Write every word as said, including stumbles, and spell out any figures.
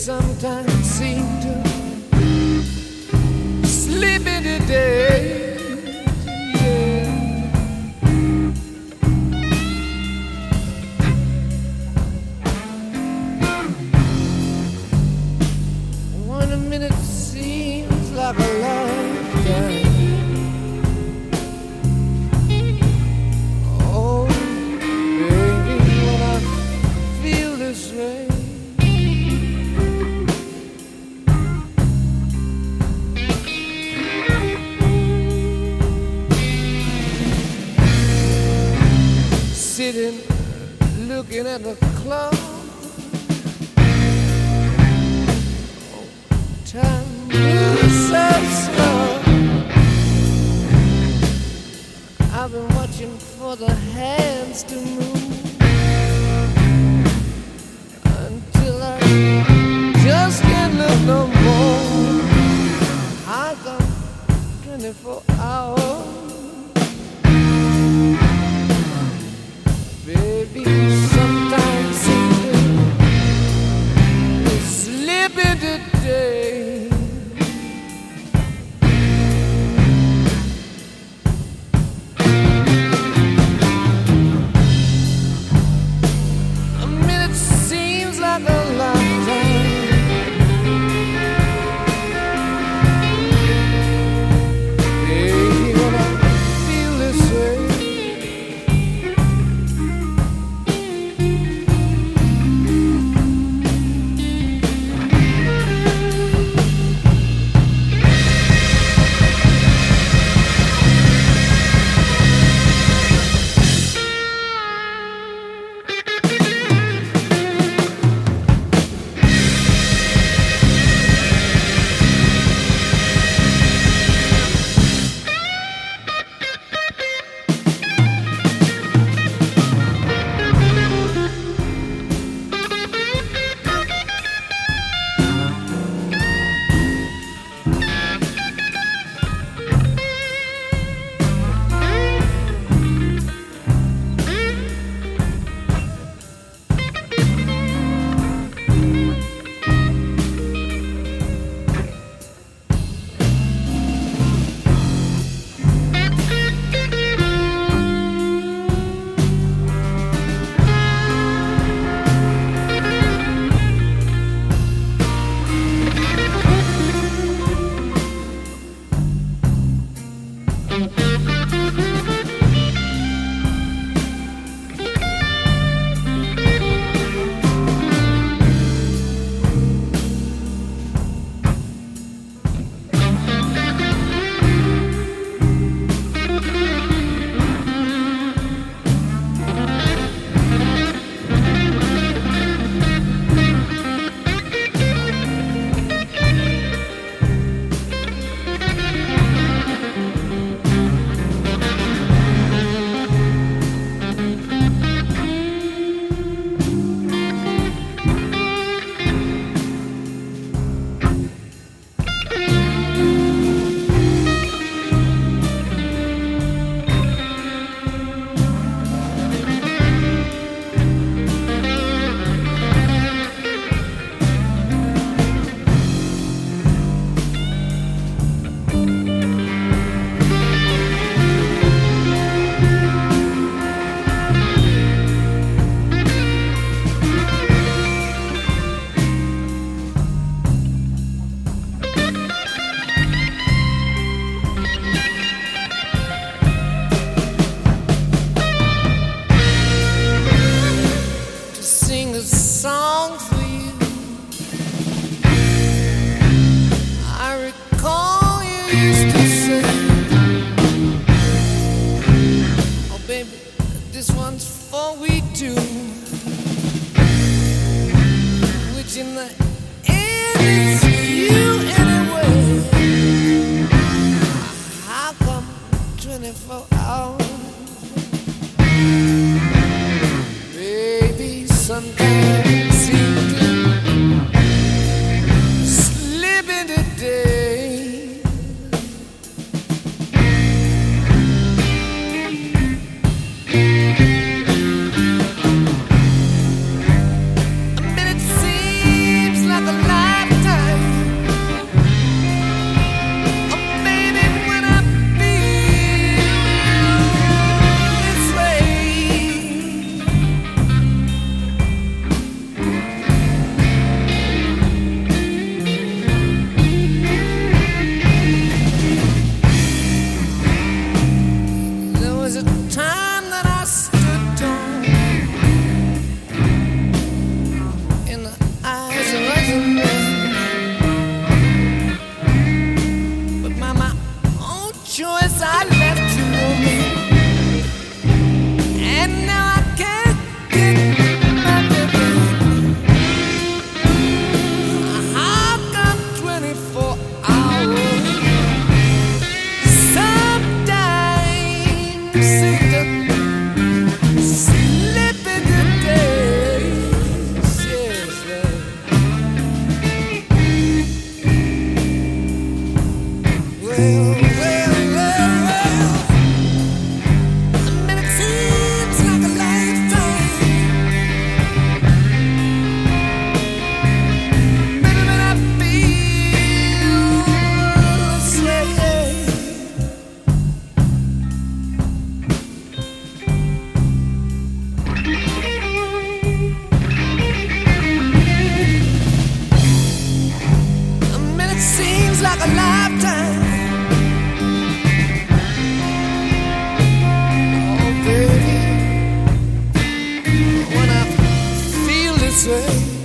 sometimes seem to slip into days. Yeah. One minute seems like a lifetime. Oh, baby, when I feel this way. Sitting, looking at the clock. Oh, time moves so slow. I've been watching for the hands to move until I just can't look no more. I got twenty-four hours. Baby, sometimes seem to slip into day. A minute seems like a lifetime. Baby, when I feel this way. This one's for we two, which in the end is you anyway. How come twenty-four hours? Baby, sometimes seem to slip into day. A minute seems like a life. say